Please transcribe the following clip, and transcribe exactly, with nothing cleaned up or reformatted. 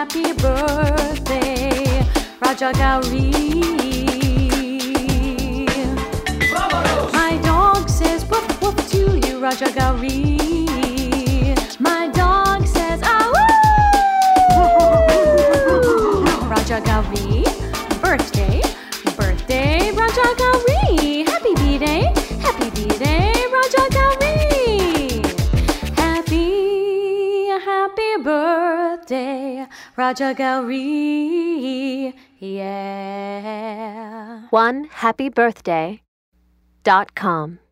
happy birthday, Raja Gauri. My dog says woof woof to you, Raja Gauri. My dog says ah woo. Raja Gauri, birthday, birthday, Raja Gauri. Happy B-Day, happy B-Day, Raja Gauri. Happy, happy birthday, Raja Gauri. Yeah. one happy birthday dot com